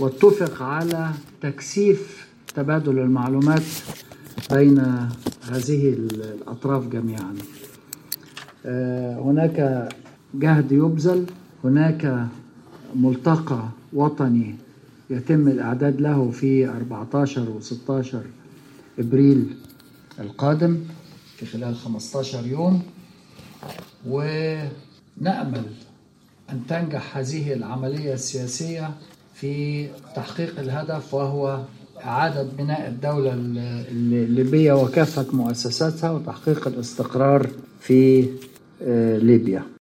واتفق على تكثيف تبادل المعلومات بين هذه الأطراف جميعا. هناك جهد يبذل، هناك ملتقى وطني يتم الإعداد له في 14 و 16 إبريل القادم في خلال 15 يوم، ونأمل أن تنجح هذه العملية السياسية في تحقيق الهدف، وهو إعادة بناء الدولة الليبية وكافة مؤسساتها وتحقيق الاستقرار في ليبيا.